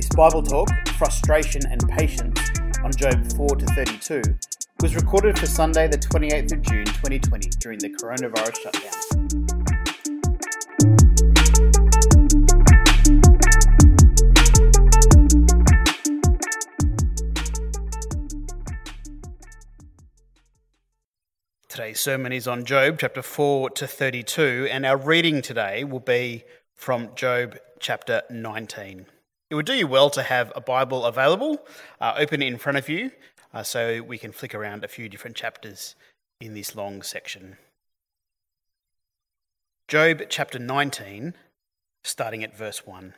Bible talk, Frustration and Patience, on Job 4 to 32, was recorded for Sunday the 28th of June 2020 during the coronavirus shutdown. Today's sermon is on Job chapter 4 to 32, and our reading today will be from Job chapter 19. It would do you well to have a Bible available, open in front of you, so we can flick around a few different chapters in this long section. Job chapter 19, starting at verse 1.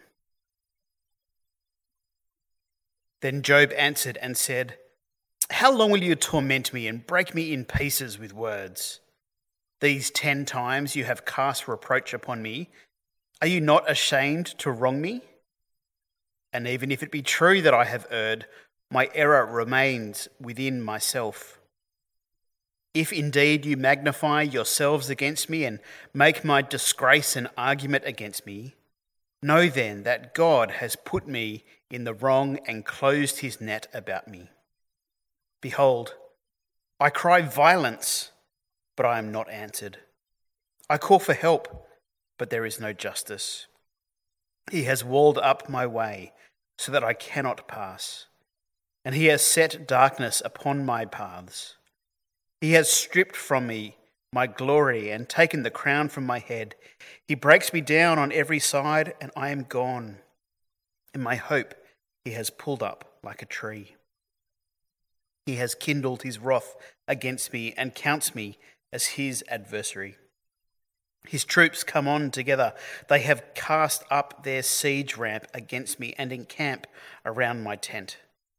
Then Job answered and said, "How long will you torment me and break me in pieces with words? These 10 times you have cast reproach upon me. Are you not ashamed to wrong me? And even if it be true that I have erred, my error remains within myself. If indeed you magnify yourselves against me and make my disgrace an argument against me, know then that God has put me in the wrong and closed his net about me. Behold, I cry violence, but I am not answered. I call for help, but there is no justice. He has walled up my way so that I cannot pass, and he has set darkness upon my paths. He has stripped from me my glory and taken the crown from my head. He breaks me down on every side, and I am gone. In my hope he has pulled up like a tree. He has kindled his wrath against me and counts me as his adversary. His troops come on together. They have cast up their siege ramp against me and encamp around my tent.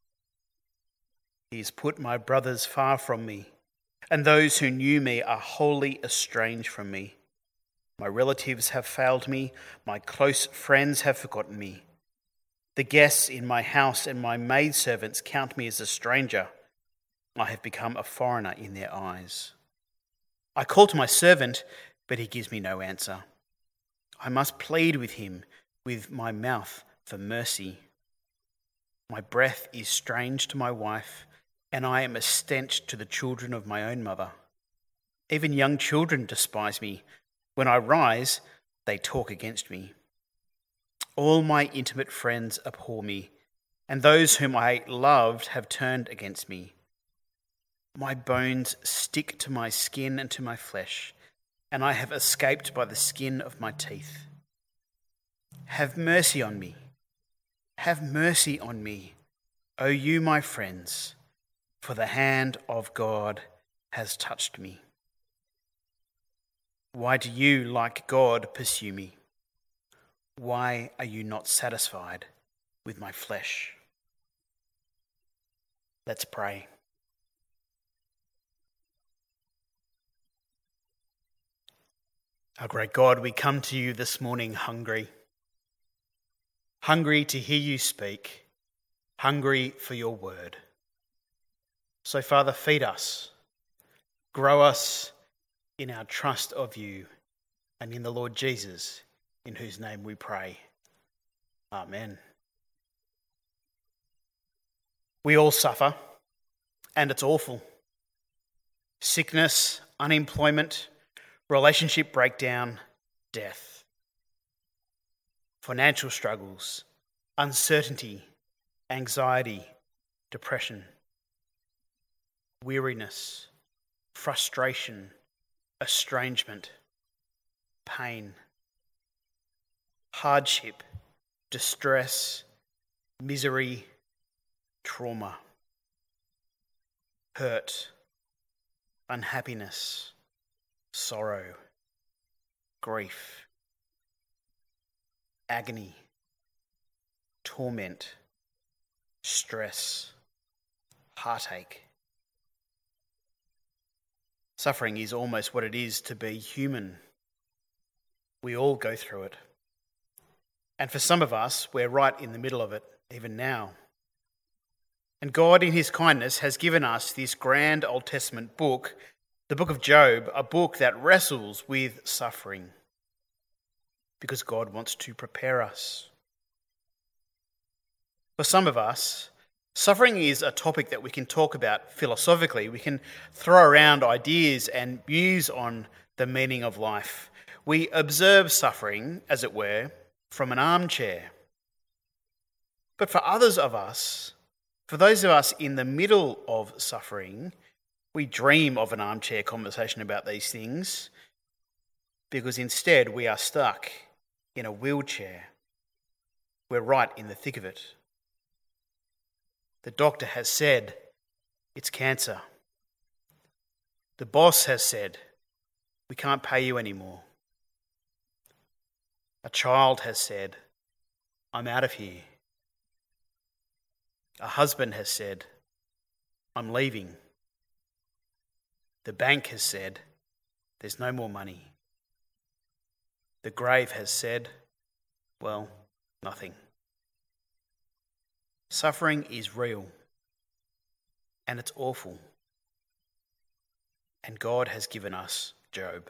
He has put my brothers far from me, and those who knew me are wholly estranged from me. My relatives have failed me. My close friends have forgotten me. The guests in my house and my maidservants count me as a stranger. I have become a foreigner in their eyes. I call to my servant, but he gives me no answer. I must plead with him with my mouth for mercy. My breath is strange to my wife, and I am a stench to the children of my own mother. Even young children despise me. When I rise, they talk against me. All my intimate friends abhor me, and those whom I loved have turned against me. My bones stick to my skin and to my flesh, and I have escaped by the skin of my teeth. Have mercy on me. Have mercy on me, O you my friends, for the hand of God has touched me. Why do you, like God, pursue me? Why are you not satisfied with my flesh?" Let's pray. Our great God, we come to you this morning hungry to hear you speak, hungry for your word. So, Father, feed us, grow us in our trust of you and in the Lord Jesus, in whose name we pray. Amen. We all suffer, and it's awful. Sickness, unemployment, relationship breakdown, death. Financial struggles, uncertainty, anxiety, depression, weariness, frustration, estrangement, pain, hardship, distress, misery, trauma, hurt, unhappiness, sorrow, grief, agony, torment, stress, heartache. Suffering is almost what it is to be human. We all go through it. And for some of us, we're right in the middle of it, even now. And God, in his kindness, has given us this grand Old Testament book, the book of Job, a book that wrestles with suffering because God wants to prepare us. For some of us, suffering is a topic that we can talk about philosophically. We can throw around ideas and muse on the meaning of life. We observe suffering, as it were, from an armchair. But for others of us, for those of us in the middle of suffering, we dream of an armchair conversation about these things because instead we are stuck in a wheelchair. We're right in the thick of it. The doctor has said it's cancer. The boss has said we can't pay you anymore. A child has said, I'm out of here. A husband has said, I'm leaving. The bank has said, there's no more money. The grave has said, well, nothing. Suffering is real, and it's awful. And God has given us Job.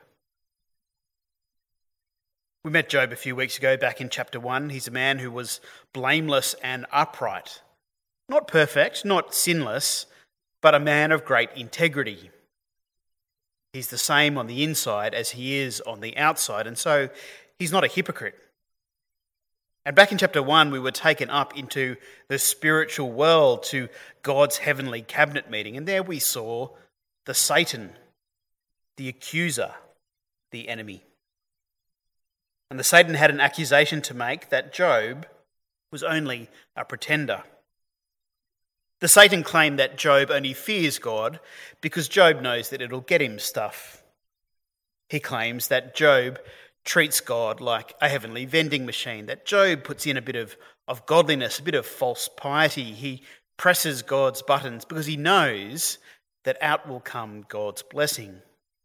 We met Job a few weeks ago back in chapter 1. He's a man who was blameless and upright. Not perfect, not sinless, but a man of great integrity. He's the same on the inside as he is on the outside, and so he's not a hypocrite. And back in chapter 1, we were taken up into the spiritual world to God's heavenly cabinet meeting, and there we saw the Satan, the accuser, the enemy. And the Satan had an accusation to make that Job was only a pretender. The Satan claimed that Job only fears God because Job knows that it'll get him stuff. He claims that Job treats God like a heavenly vending machine, that Job puts in a bit of godliness, a bit of false piety. He presses God's buttons because he knows that out will come God's blessing.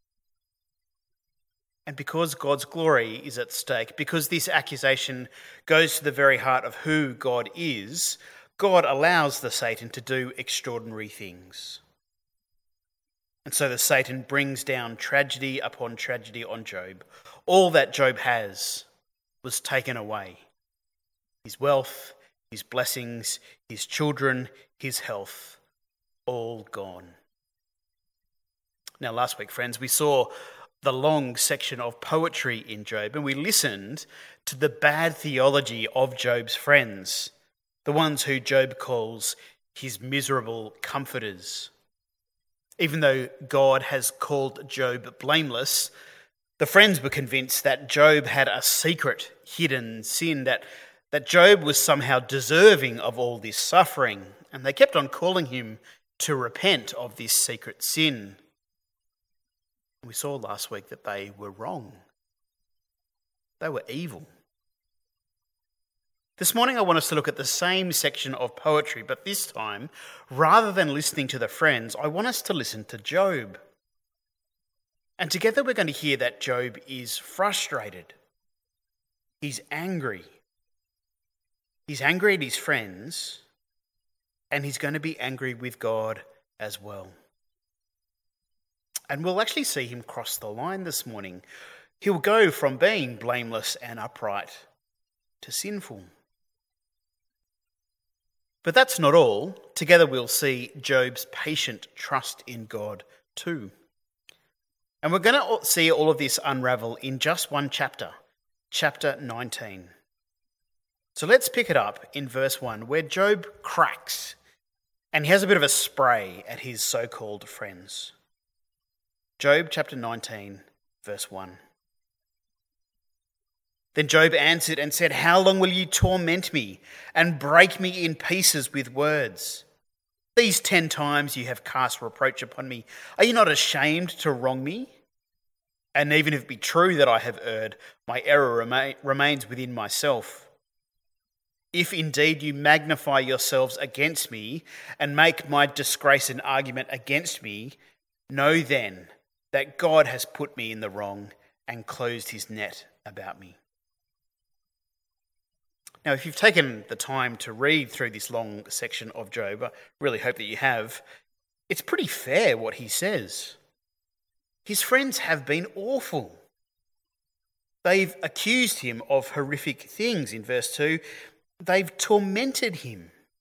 And because God's glory is at stake, because this accusation goes to the very heart of who God is, God allows the Satan to do extraordinary things. And so the Satan brings down tragedy upon tragedy on Job. All that Job has was taken away. His wealth, his blessings, his children, his health, all gone. Now, last week, friends, we saw the long section of poetry in Job, and we listened to the bad theology of Job's friends, the ones who Job calls his miserable comforters. Even though God has called Job blameless, the friends were convinced that Job had a secret hidden sin, that Job was somehow deserving of all this suffering, and they kept on calling him to repent of this secret sin. We saw last week that they were wrong. They were evil. This morning I want us to look at the same section of poetry, but this time, rather than listening to the friends, I want us to listen to Job. And together we're going to hear that Job is frustrated. He's angry. He's angry at his friends, and he's going to be angry with God as well. And we'll actually see him cross the line this morning. He'll go from being blameless and upright to sinful. But that's not all. Together we'll see Job's patient trust in God too. And we're going to see all of this unravel in just one chapter, chapter 19. So let's pick it up in verse 1, where Job cracks and he has a bit of a spray at his so-called friends. Job chapter 19, verse 1. Then Job answered and said, "How long will you torment me and break me in pieces with words? These 10 times you have cast reproach upon me. Are you not ashamed to wrong me? And even if it be true that I have erred, my error remains within myself. If indeed you magnify yourselves against me and make my disgrace an argument against me, know then that God has put me in the wrong and closed his net about me." Now, if you've taken the time to read through this long section of Job, I really hope that you have, it's pretty fair what he says. His friends have been awful. They've accused him of horrific things in verse 2. They've tormented him.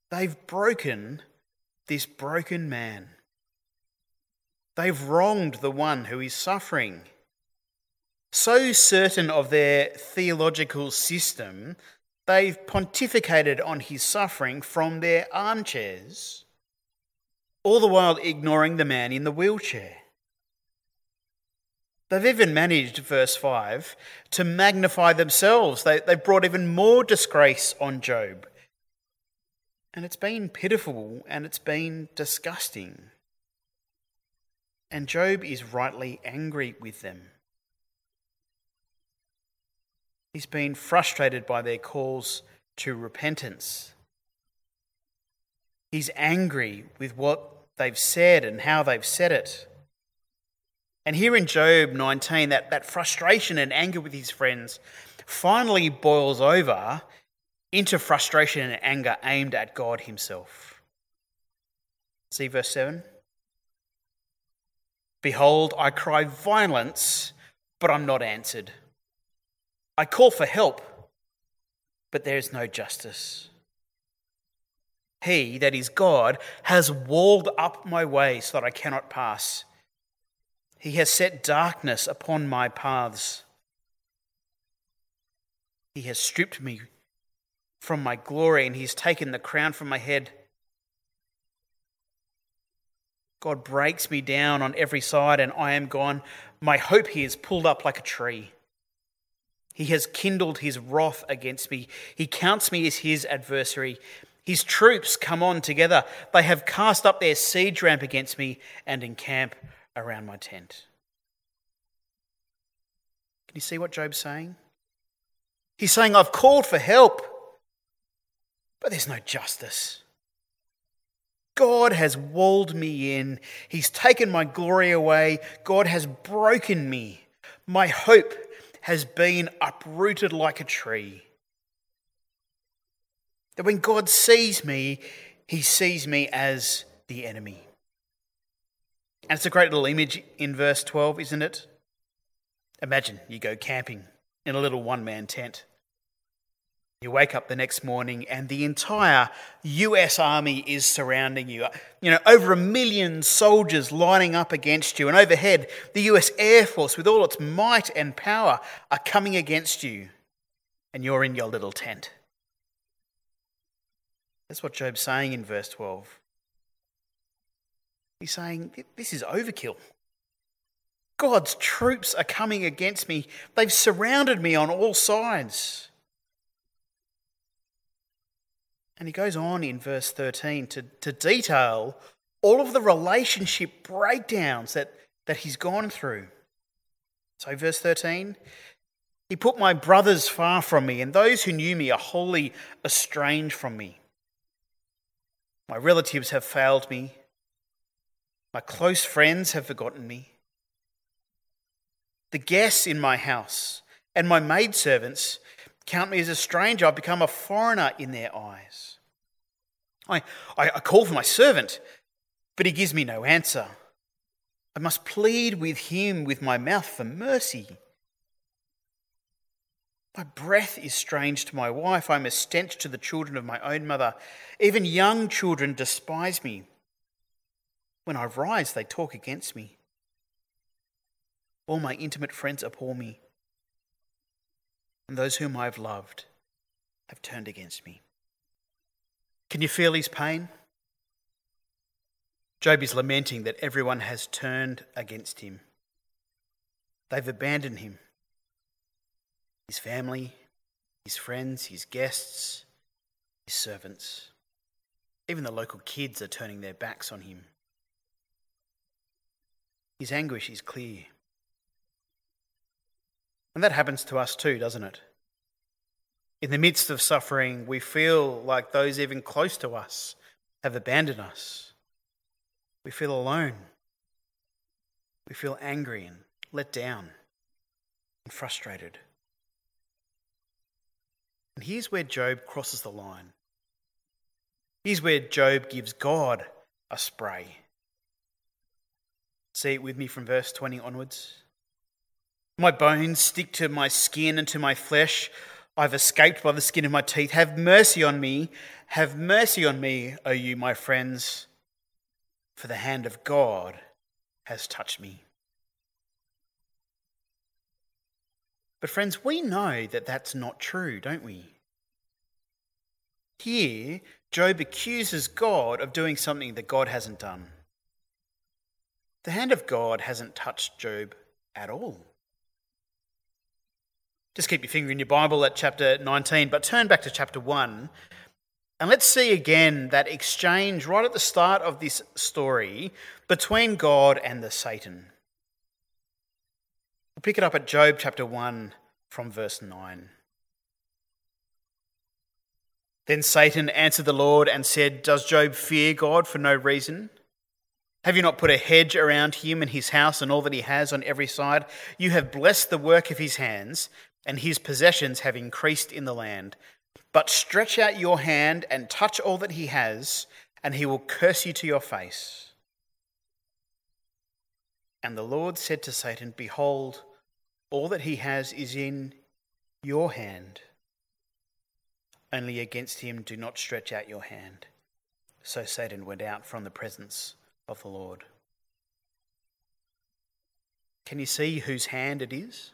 They've broken this broken man. They've wronged the one who is suffering. So certain of their theological system, they've pontificated on his suffering from their armchairs, all the while ignoring the man in the wheelchair. They've even managed, verse 5, to magnify themselves. They've brought even more disgrace on Job. And it's been pitiful and it's been disgusting. And Job is rightly angry with them. He's been frustrated by their calls to repentance. He's angry with what they've said and how they've said it. And here in Job 19, that frustration and anger with his friends finally boils over into frustration and anger aimed at God himself. See verse 7? Behold, I cry violence, but I'm not answered. I call for help, but there is no justice. He, that is God, has walled up my way so that I cannot pass. He has set darkness upon my paths. He has stripped me from my glory, and he's taken the crown from my head. God breaks me down on every side, and I am gone. My hope he has pulled up like a tree. He has kindled his wrath against me. He counts me as his adversary. His troops come on together. They have cast up their siege ramp against me and encamp around my tent. Can you see what Job's saying? He's saying, I've called for help, but there's no justice. God has walled me in. He's taken my glory away. God has broken me. My hope has been uprooted like a tree. That when God sees me, he sees me as the enemy. And it's a great little image in verse 12, isn't it? Imagine you go camping in a little one-man tent. You wake up the next morning and the entire US Army is surrounding you. Over 1 million soldiers lining up against you. And overhead, the US Air Force with all its might and power are coming against you. And you're in your little tent. That's what Job's saying in verse 12. He's saying, this is overkill. God's troops are coming against me. They've surrounded me on all sides. And he goes on in verse 13 to detail all of the relationship breakdowns that he's gone through. So verse 13, he put my brothers far from me, and those who knew me are wholly estranged from me. My relatives have failed me. My close friends have forgotten me. The guests in my house and my maidservants count me as a stranger. I've become a foreigner in their eyes. I call for my servant, but he gives me no answer. I must plead with him with my mouth for mercy. My breath is strange to my wife. I'm a stench to the children of my own mother. Even young children despise me. When I rise, they talk against me. All my intimate friends abhor me, and those whom I have loved have turned against me. Can you feel his pain? Job is lamenting that everyone has turned against him. They've abandoned him. His family, his friends, his guests, his servants. Even the local kids are turning their backs on him. His anguish is clear. And that happens to us too, doesn't it? In the midst of suffering, we feel like those even close to us have abandoned us. We feel alone. We feel angry and let down and frustrated. And here's where Job crosses the line. Here's where Job gives God a spray. See it with me from verse 20 onwards. My bones stick to my skin and to my flesh. I've escaped by the skin of my teeth. Have mercy on me. Have mercy on me, O you, my friends, for the hand of God has touched me. But friends, we know that that's not true, don't we? Here, Job accuses God of doing something that God hasn't done. The hand of God hasn't touched Job at all. Just keep your finger in your Bible at chapter 19, but turn back to chapter 1. And let's see again that exchange right at the start of this story between God and the Satan. We'll pick it up at Job chapter 1 from verse 9. Then Satan answered the Lord and said, "Does Job fear God for no reason? Have you not put a hedge around him and his house and all that he has on every side? You have blessed the work of his hands, and his possessions have increased in the land. But stretch out your hand and touch all that he has, and he will curse you to your face." And the Lord said to Satan, "Behold, all that he has is in your hand. Only against him do not stretch out your hand." So Satan went out from the presence of the Lord. Can you see whose hand it is?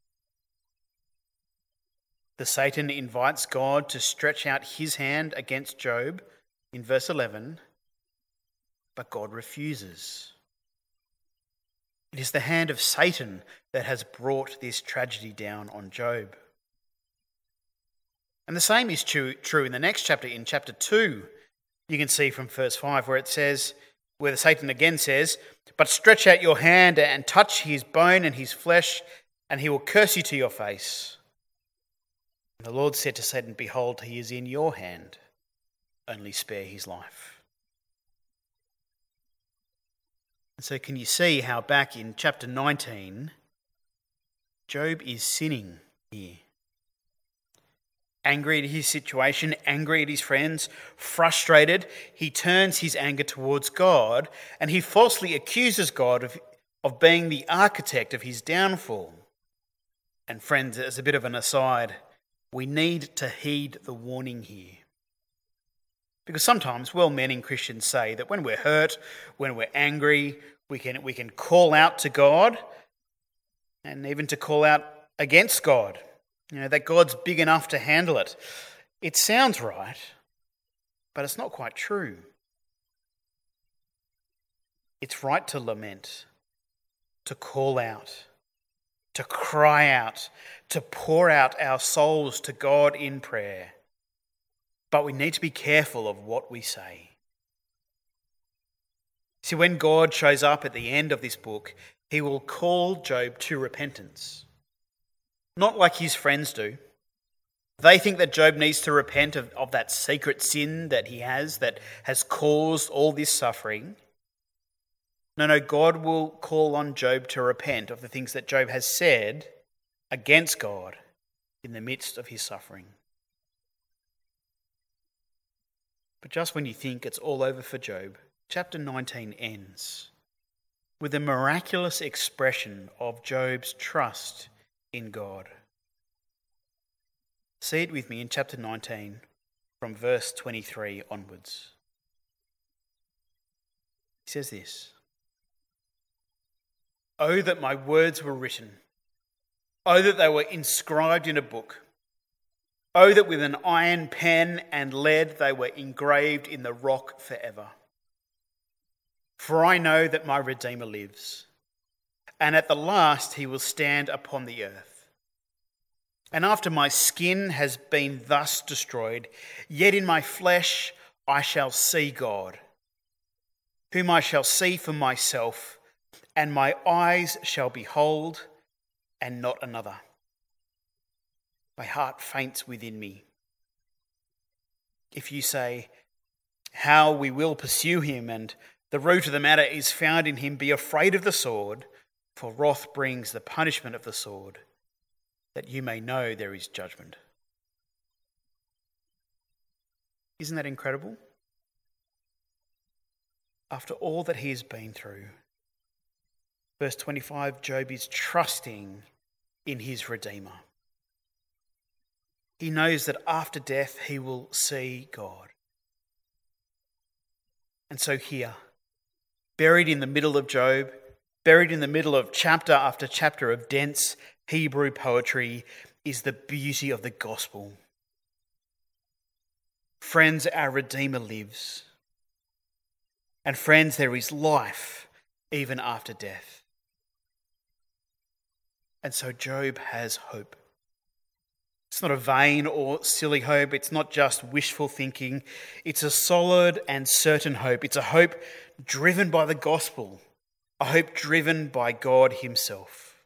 The Satan invites God to stretch out his hand against Job in verse 11, but God refuses. It is the hand of Satan that has brought this tragedy down on Job. And the same is true in the next chapter, in chapter 2. You can see from verse 5 where it says, where Satan again says, "But stretch out your hand and touch his bone and his flesh, and he will curse you to your face." And the Lord said to Satan, "Behold, he is in your hand. Only spare his life." And so can you see how back in chapter 19, Job is sinning here? Angry at his situation, angry at his friends, frustrated, he turns his anger towards God and he falsely accuses God of being the architect of his downfall. And friends, as a bit of an aside, we need to heed the warning here. Because sometimes well-meaning Christians say that when we're hurt, when we're angry, we can call out to God and even to call out against God. You know, that God's big enough to handle it. It sounds right, but it's not quite true. It's right to lament, to call out, to cry out, to pour out our souls to God in prayer. But we need to be careful of what we say. See, when God shows up at the end of this book, he will call Job to repentance. Not like his friends do. They think that Job needs to repent of that secret sin that he has that has caused all this suffering. No, God will call on Job to repent of the things that Job has said against God in the midst of his suffering. But just when you think it's all over for Job, chapter 19 ends with a miraculous expression of Job's trust in God. See it with me in chapter 19 from verse 23 onwards. He says this: "Oh, that my words were written. Oh, that they were inscribed in a book. Oh, that with an iron pen and lead they were engraved in the rock forever. For I know that my Redeemer lives, and at the last he will stand upon the earth. And after my skin has been thus destroyed, yet in my flesh I shall see God, whom I shall see for myself, and my eyes shall behold, and not another. My heart faints within me. If you say, 'How we will pursue him, and the root of the matter is found in him,' be afraid of the sword, for wrath brings the punishment of the sword, that you may know there is judgment." Isn't that incredible? After all that he has been through, verse 25, Job is trusting in his Redeemer. he knows that after death he will see God. And so here, buried in the middle of Job, buried in the middle of chapter after chapter of dense Hebrew poetry, is the beauty of the gospel. Friends, our Redeemer lives. And friends, there is life even after death. And so Job has hope. It's not a vain or silly hope. It's not just wishful thinking. It's a solid and certain hope. It's a hope driven by the gospel, a hope driven by God himself.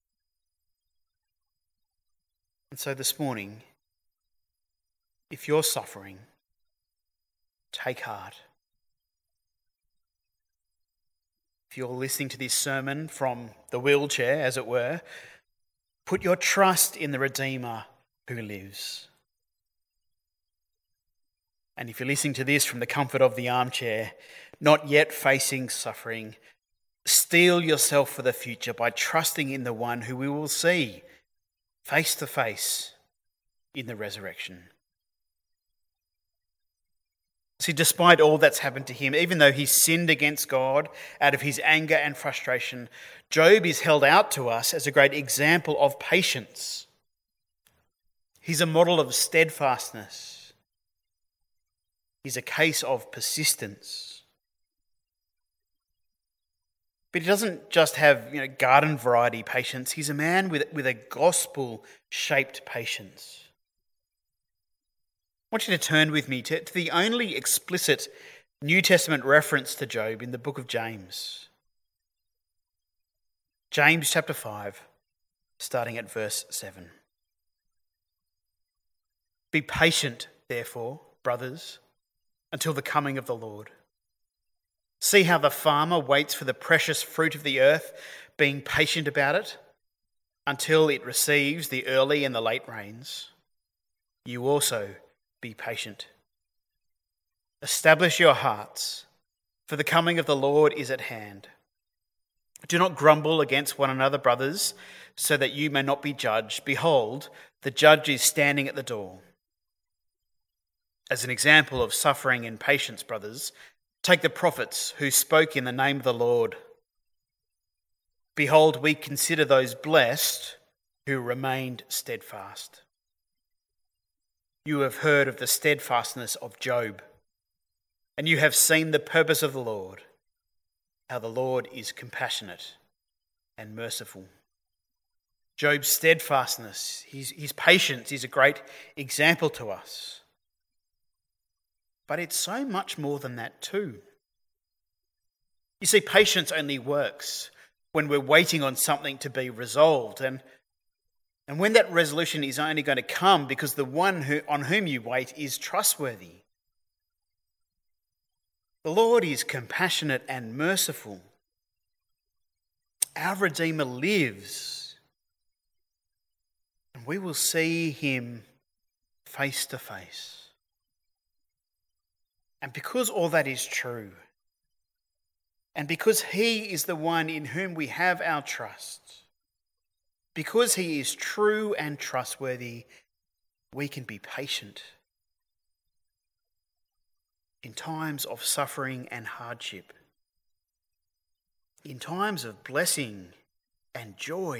And so this morning, if you're suffering, take heart. If you're listening to this sermon from the wheelchair, as it were, put your trust in the Redeemer who lives. And if you're listening to this from the comfort of the armchair, not yet facing suffering, steel yourself for the future by trusting in the one who we will see face to face in the resurrection. See, despite all that's happened to him, even though he sinned against God out of his anger and frustration, Job is held out to us as a great example of patience. He's a model of steadfastness. He's a case of persistence. But he doesn't just have, garden variety patience. He's a man with a gospel-shaped patience. I want you to turn with me to the only explicit New Testament reference to Job in the book of James. James chapter 5, starting at verse 7. Be patient, therefore, brothers, until the coming of the Lord. See how the farmer waits for the precious fruit of the earth, being patient about it, until it receives the early and the late rains. You also be patient. Establish your hearts, for the coming of the Lord is at hand. Do not grumble against one another, brothers, so that you may not be judged. Behold, the judge is standing at the door. As an example of suffering and patience, brothers, take the prophets who spoke in the name of the Lord. Behold, we consider those blessed who remained steadfast. You have heard of the steadfastness of Job, and you have seen the purpose of the Lord, how the Lord is compassionate and merciful. Job's steadfastness, his patience is a great example to us. But it's so much more than that too. You see, patience only works when we're waiting on something to be resolved, and when that resolution is only going to come because the one on whom you wait is trustworthy. The Lord is compassionate and merciful. Our Redeemer lives, and we will see him face to face. And because all that is true, and because he is the one in whom we have our trust, because he is true and trustworthy, we can be patient. In times of suffering and hardship, in times of blessing and joy,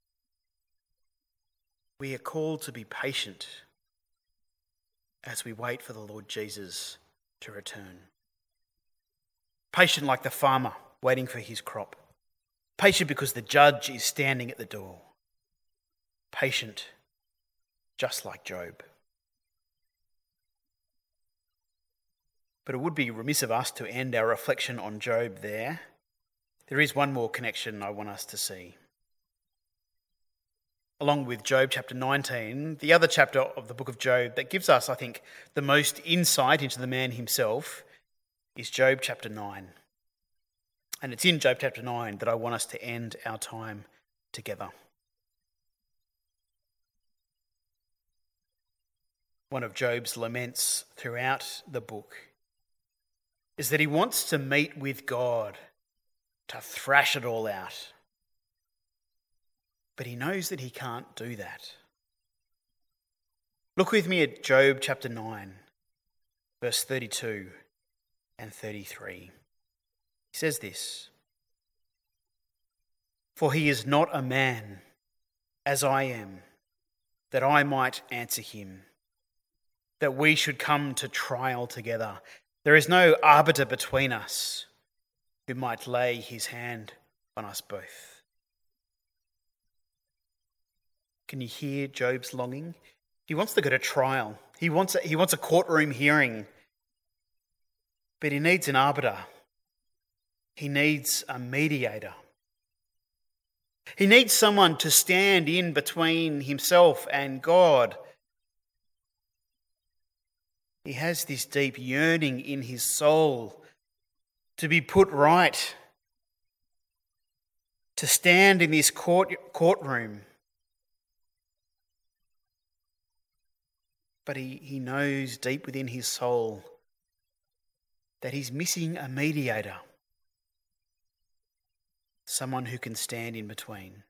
we are called to be patient as we wait for the Lord Jesus to return. Patient like the farmer waiting for his crop. Patient because the judge is standing at the door. Patient just like Job. But it would be remiss of us to end our reflection on Job there. There is one more connection I want us to see. Along with Job chapter 19, the other chapter of the book of Job that gives us, I think, the most insight into the man himself is Job chapter 9. And it's in Job chapter 9 that I want us to end our time together. One of Job's laments throughout the book is that he wants to meet with God, to thrash it all out. But he knows that he can't do that. Look with me at Job chapter 9, verse 32 and 33. He says this, "For he is not a man as I am, that I might answer him, that we should come to trial together. There is no arbiter between us who might lay his hand on us both." Can you hear Job's longing? He wants to go to trial. He wants a courtroom hearing. But he needs an arbiter. He needs a mediator. He needs someone to stand in between himself and God. He has this deep yearning in his soul to be put right, to stand in this courtroom. But he knows deep within his soul that he's missing a mediator, someone who can stand in between.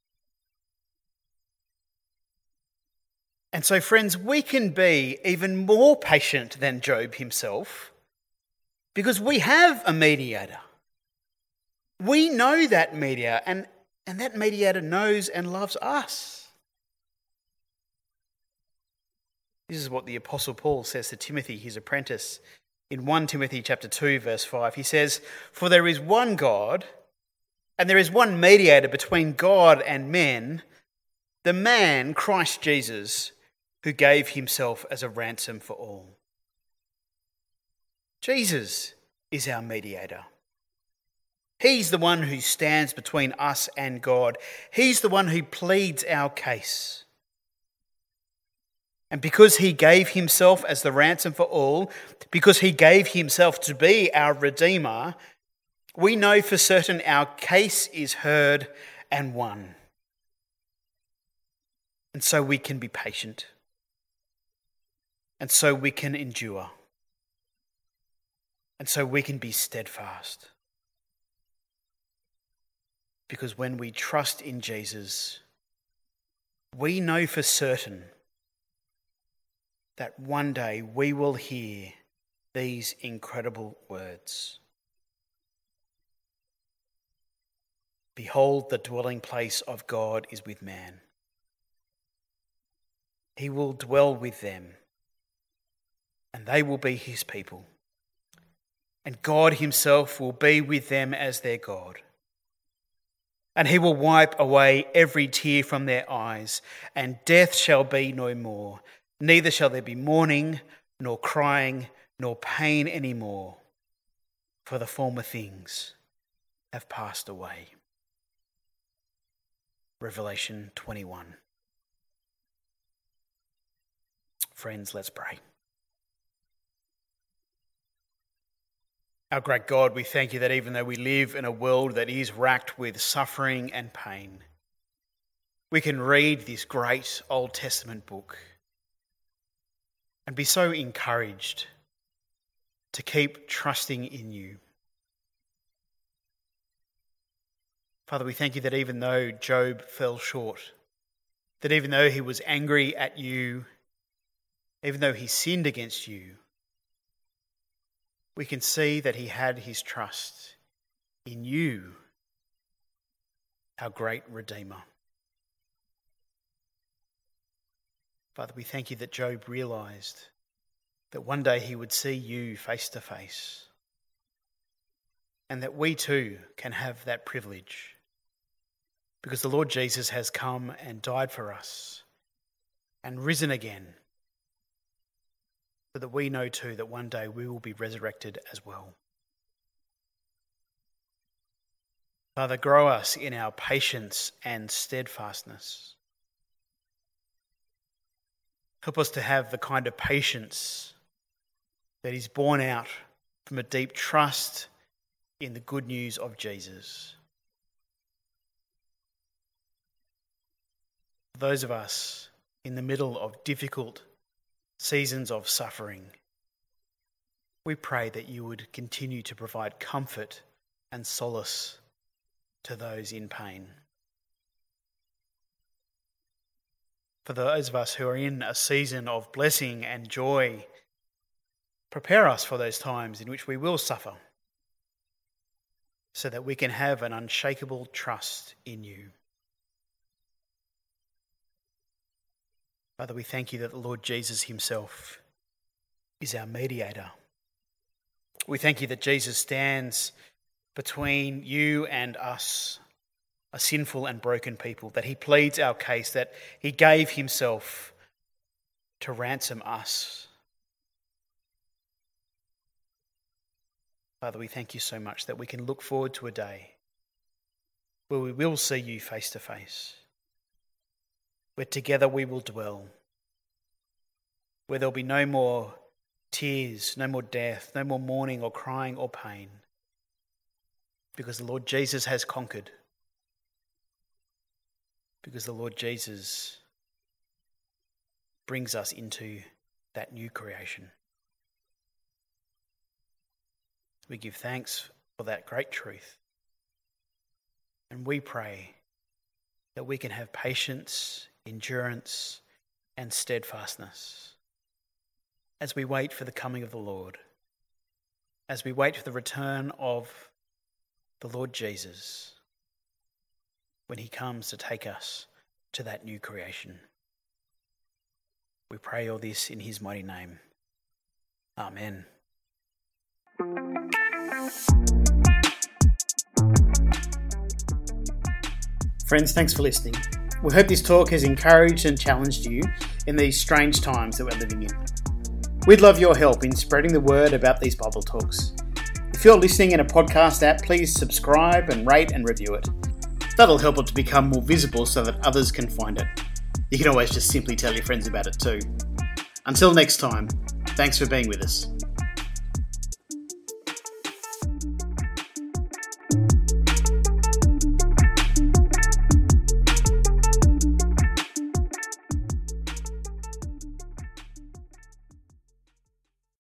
And so, friends, we can be even more patient than Job himself because we have a mediator. We know that mediator, and that mediator knows and loves us. This is what the Apostle Paul says to Timothy, his apprentice, in 1 Timothy chapter 2, verse 5. He says, "For there is one God, and there is one mediator between God and men, the man, Christ Jesus, who gave himself as a ransom for all." Jesus is our mediator. He's the one who stands between us and God. He's the one who pleads our case. And because he gave himself as the ransom for all, because he gave himself to be our Redeemer, we know for certain our case is heard and won. And so we can be patient. And so we can endure. And so we can be steadfast. Because when we trust in Jesus, we know for certain that one day we will hear these incredible words. "Behold, the dwelling place of God is with man. He will dwell with them, and they will be his people. And God himself will be with them as their God. And he will wipe away every tear from their eyes, and death shall be no more. Neither shall there be mourning, nor crying, nor pain any more, for the former things have passed away." Revelation 21. Friends, let's pray. Our great God, we thank you that even though we live in a world that is racked with suffering and pain, we can read this great Old Testament book and be so encouraged to keep trusting in you. Father, we thank you that even though Job fell short, that even though he was angry at you, even though he sinned against you, we can see that he had his trust in you, our great Redeemer. Father, we thank you that Job realised that one day he would see you face to face, and that we too can have that privilege because the Lord Jesus has come and died for us and risen again, so that we know too that one day we will be resurrected as well. Father, grow us in our patience and steadfastness. Help us to have the kind of patience that is born out from a deep trust in the good news of Jesus. For those of us in the middle of difficult seasons of suffering, we pray that you would continue to provide comfort and solace to those in pain. For those of us who are in a season of blessing and joy, prepare us for those times in which we will suffer, so that we can have an unshakable trust in you. Father, we thank you that the Lord Jesus himself is our mediator. We thank you that Jesus stands between you and us, a sinful and broken people, that he pleads our case, that he gave himself to ransom us. Father, we thank you so much that we can look forward to a day where we will see you face to face, where together we will dwell, where there'll be no more tears, no more death, no more mourning or crying or pain, because the Lord Jesus has conquered, because the Lord Jesus brings us into that new creation. We give thanks for that great truth, and we pray that we can have patience, endurance, and steadfastness as we wait for the coming of the Lord, as we wait for the return of the Lord Jesus, when he comes to take us to that new creation. We pray all this in his mighty name. Amen. Friends, thanks for listening. We hope this talk has encouraged and challenged you in these strange times that we're living in. We'd love your help in spreading the word about these Bible talks. If you're listening in a podcast app, please subscribe and rate and review it. That'll help it to become more visible so that others can find it. You can always just simply tell your friends about it too. Until next time, thanks for being with us.